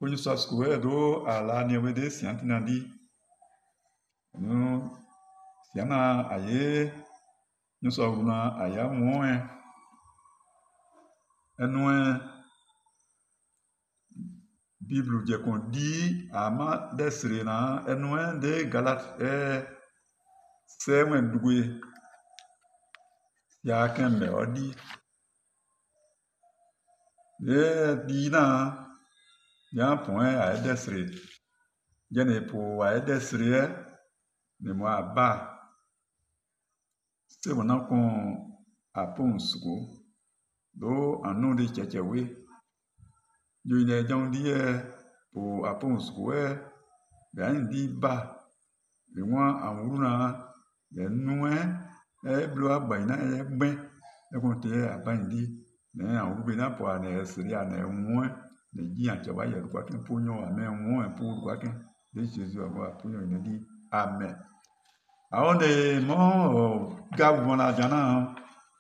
Ponho só escoe do ala ne we de siant na di. No siana aye no só una aya moe. Enoe Bible je kon di ama desre na enoe de Galat se wen duwe ya ken me odi. Di na ya point a desre. Jene po a desre ne mo aba. Se wona kon apon suko do anu de chechewe. Yo ine jong di po apon suko ben di ba. Le moi amuruna le noe blo abaina gbe e kon te abandi ne awuru na po ane siri ane nwe ne ji an chawa ye kwa ken ponyo ame nwe po kwa ken de Jesus aba ponyo ne di amen. Aonde mo gabu na jana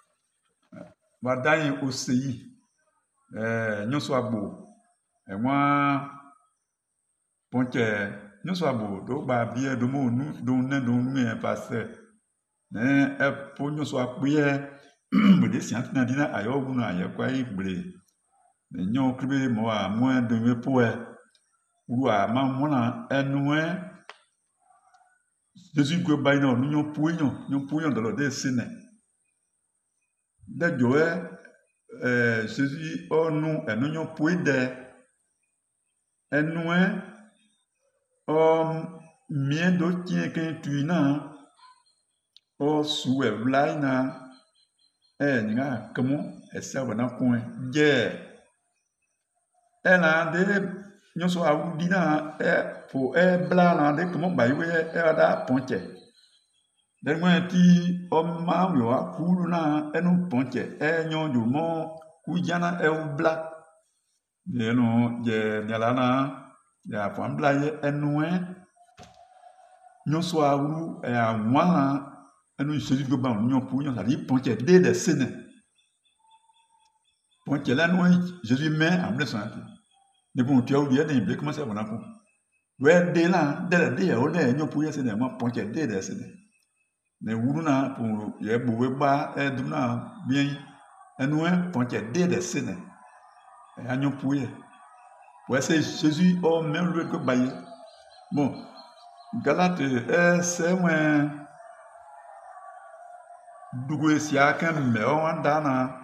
wadai oseyi nyoso agbo enwa ponche nyoso agbo do ba bie do mo nu do ne do nu passe ne ponyo so akpie mo de siant na dina ayo wu na aye kwa igbre ne nyo kribe mo a mo de me poe wu a ma mo na enwe Jésus go ba ino nyo puyo do lo de sine de joe Jésus onu enyo puy de enwe mien do tien ken tuina o suwe vlaina nga kamo esa wana coin je ela de nyoso awudina po bla na de kamo bayiwe da ponche de mo ti o ma yo akulu na enu ponche nyo jo mo kujana bla de no je nyalana ya pon bla ye enwe nyoso awu anwa enu Jésus go ba nyo pu nyo sali ponche de sene ponche la no Jésus met en blessant ne bon tu as oublié de comment ça va na we de la de o de nyo pu ye sene mo ponche de sene ne wuru na pour ye bo ba du na bien enwe ponche de sene anyo pu ye ouais c'est Jésus o même le go ba ye bon Galate c'est moi dugo sia kan me o andana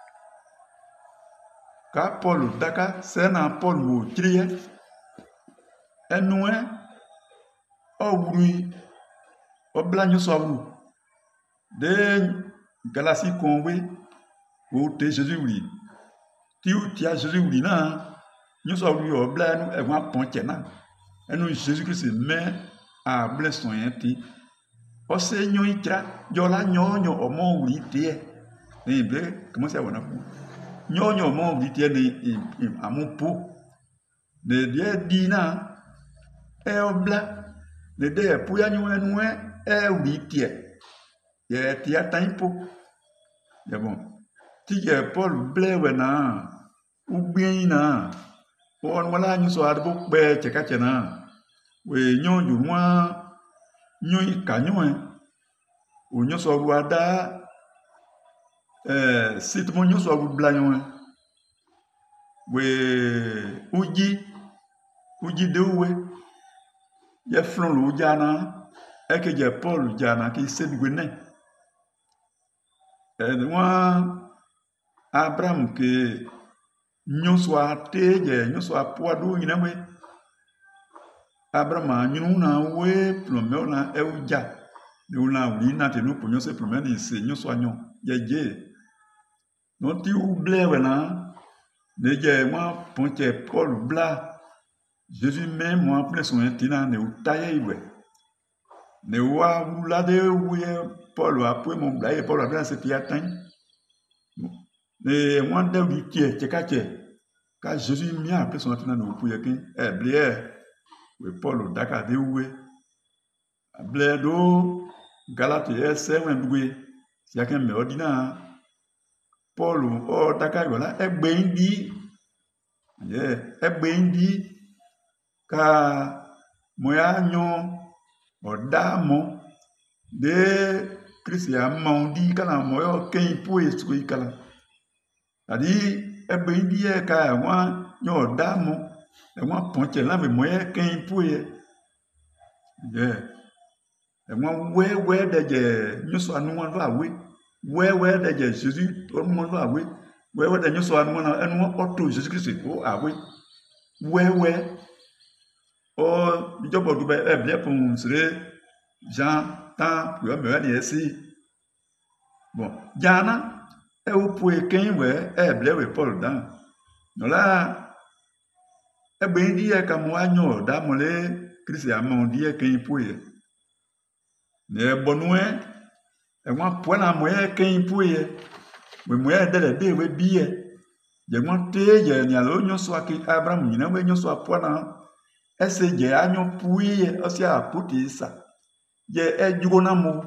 ka Paul daka se na Paul wo triye enwe o wuri o blanyo so wu de galasi konwe o te Jésus wuri ti a Jésus wuri na nyo so wuri o blanu e wa ponche na enu Jésus Christ me a blesson yenti o se nyo itra yo la nyo o mo wuri tie ni be comment ça wona ku nyo mo wuri tie ni amupo ne die dina obla ne de pu ya nyo enwe wuri tie ye tie tempo ya bon ti ye Paul blewe na ugbin na on wala nyo so arbo pe cheka chena we nyo ju nwa nyo ikanyo o nyo so ruada sit mo nyo so ru blanyo we uji de uwe ye flon lo jana ke je Paul jana ki se bigwene wa Abraham ke nyo so ate je nyo so apo adu nyina we Abraham nyunu na we plomeo na uja ni una wina te no ponyo se plomeo ni se nyo so anyo je no ti ublewe na ne je moi ponche Paul bla Jésus même moi plein son intina ne utaye iwe ne wa wula de we Paul apwe mon bla e Paul abla se ti atan ne moi de wi tie chekache ka Jésus mi a plein son intina no pu yekin blier we Paul daka de we bledo Galate se wen duwe si aken me odina Paul o daka yola egbe ndi ka moya nyo odamo de Christia maundi kala moyo ken pue sui kala adi ebe ndie ka wa nyo damo e wa ponche la be moye ken pue e wa we de nyuso anu wa va we de Jésus tout le monde va we de nyuso anu na enu auto Jésus Christ o awe we o jobo du be e bien pour sere Jean tant pour me dire ici bon jana e o pue ken we e ble we Paul dan no la e be ndi e ka mo anyo da mo le Christ mo ndi e ken pue ne bonue e mo pue na mo e ken pue we mo e de we bie je mo te je nya lo nyo so aki Abraham nyina we nyo so apua na ese je anyo pue o si aputi sa je jugo na mo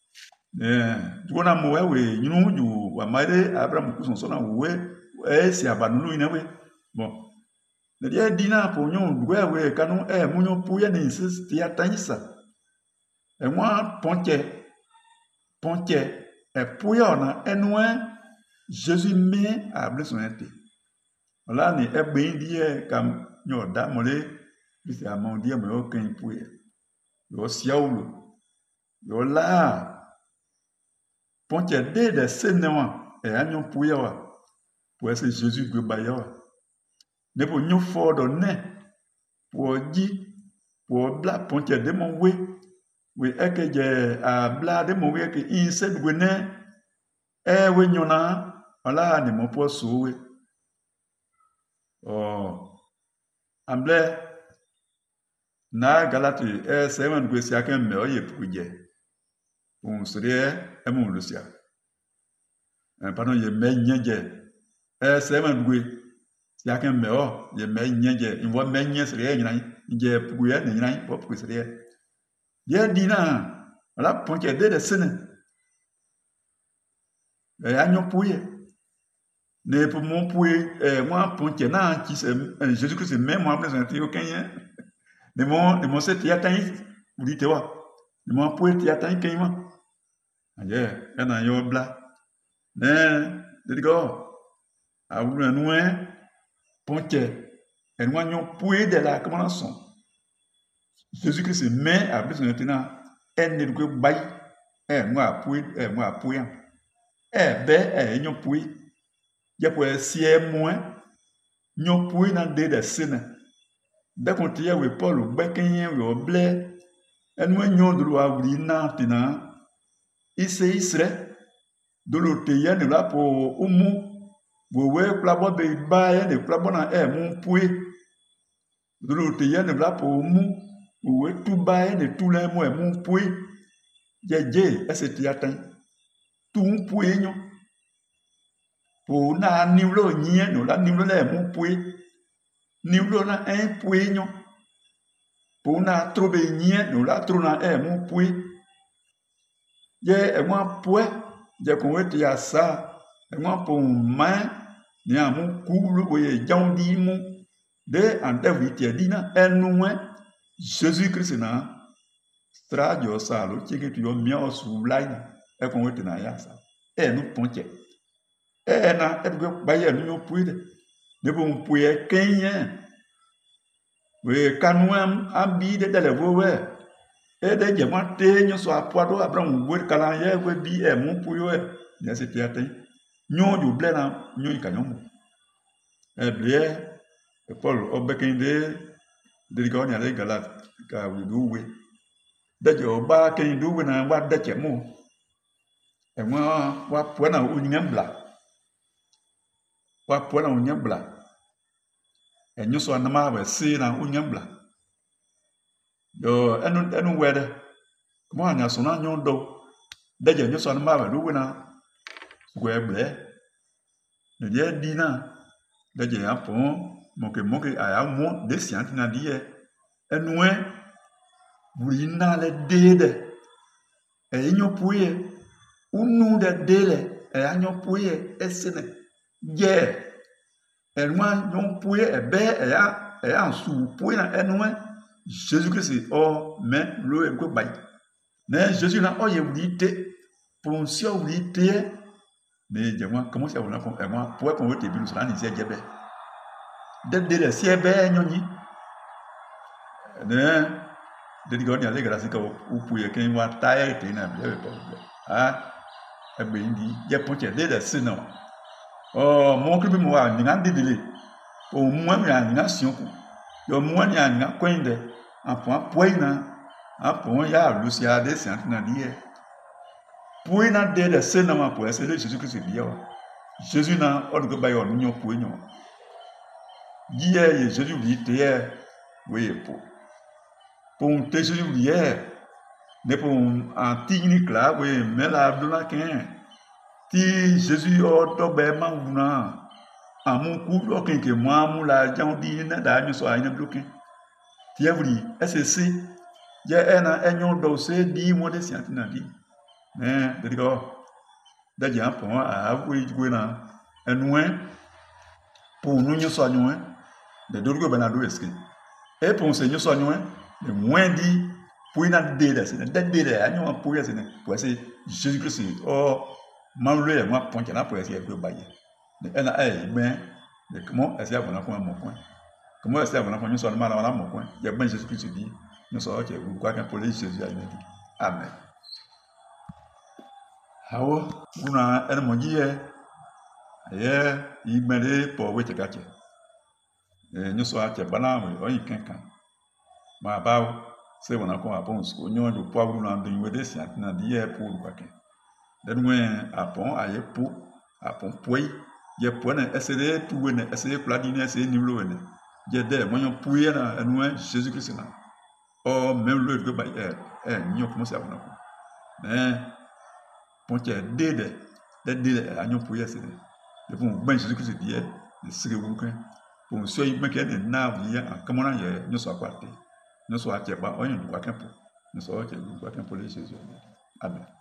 we nyunu ju wa mare Abraham ku so na we si abanu ina we bon ne dia dina po nyo duwe we kanu mu nyo pue ni insist ya tanisa e moi ponche e pue ona enwe Jésus me a besoin de là ni e be die kam nyo da mole bisi amondi mo yo kan pue yo siaulo yo la ponche de senewa e anyo pue wa pour ese Jésus go ba yo ne po nyo fo do ne pour ji pour bla ponche de mon we eke je a bla de mon we ke inse go ne e we nyona ala ni mo po so we amble na galati seven go sia kan me oye puje on serie e mo lucia pardon ye me nyeje seven go sia kan me o ye me nyeje in wo me nye serie nyina je puje ne nyina po puje serie ye dina ala ponche de sene anyo puje ne pour mon pue moi ponche na qui c'est Jésus Christ même moi présenté aucun de mon c'est tiatan vous dites wa de mon pue tiatan kaima aye na yo bla ne de go a vous nous ponche et moi nyon pue de la comment sont Jésus Christ mais a présenté na en ne go bay moi pue be nyon pue ya po sie moins nyo pui na de sene da kontia we Paul bekenye we oble enu nyo dulu awri na tina isre dulu te ya ne la po umu we plabo be ba ya ne plabo na mu pui dulu te ya ne la po umu we tu ba ya ne tu la mu pui je ese tiatan tu pui nyo pour na niwlo nyie no la niwlo le mu pui niwlo na pui nyo pour na trobe nyie no la tro na mu pui ye e mo pue je ko weti asa e mo po ma ni amu kulu we jaundi mu de ante viti dina enwe Jésus Christ na stradio salo chike tu yo mia su line e ko weti na ya sa no ponche na edgo baye no puide ne bon puye kenye we kanuam abi de le vowe de je mate nyo so apoado Abraham we kala ye we bi mu puyo ne se tiate nyo ju ble na nyo ka nyo blie Paul obekende de go nya le galat ka we do we de jo ba ken do we na wa de chemo wa po na unyambla wa po na unyambla enyo so na ba si na unyambla yo enu wede mo anya so na nyo do de je nyo so na ba do we na we ble ne dia dina de je apo moke aya mo de sianti na die enwe buri na le dede enyo puye unu de dele enyo puye esene je enwa nyo puye ebe ya e an sou pour na enwe Jésus Christ o mais lo e ko bay ne Jésus na o ye wite pour si o wite mais je moi comment ça on a moi pour qu'on vote bi nous ni se jebe de si ebe nyoni ne de digo ni ale grâce ka o puye ken wa taye te na bi ah egbe ndi je ponche de si no oh mon que bi mo wa ni na didile o mo mi ani na sionku yo mo ni ani na kwende apon poina apon ya lucia de saint na die poina de si na ma po c'est Jésus Christ bi wa Jésus na o go ba yo nyo poinyo die Jésus bi te oui pour te Jésus bi ne pour en technique là oui mais la blona ken ti Jésus o to be ma wuna amu ku lo ken ke mo amu la jan di na da nyu so ayin bloqué ti evri SSC je na enyo do se di mo de siant na di de digo da jan pon a wi gwe na enwen pour nous nyu so anwen de do go benado eske e pour se nyu so anwen de moins di pour na de de se de anyo pour ya se ne pour c'est Jésus Christ oh manlé moi ponche na pour essayer de bailler ena ben de comment essayer de faire mon coin comment essayer de faire so na la mon coin ya ben Jésus Christ dit nous so que vous quoi qu'un pour Jésus a dit amen hawo una en mo jiye ye imere po wete gache nous so a che bana mo o yin kankan ma bawo se wona ko apon so nyo do po awuru na ndo we de si atina die pour quoi que den wen apon aye po apon poi ye po na esere tu we na esere pladi na esere ni lo we na je de mo yon pouye na enwe Jésus Christ na o même le go ba nyo ko mo se abona ko mais ponche de anyo pouye se de bon ben Jésus Christ die de sire wu kan pour so yi me ke na vie en comment na ye nyo so akwate nyo so ache ba o yin do kwa kan po nyo so ache do kwa kan po le Jésus amen.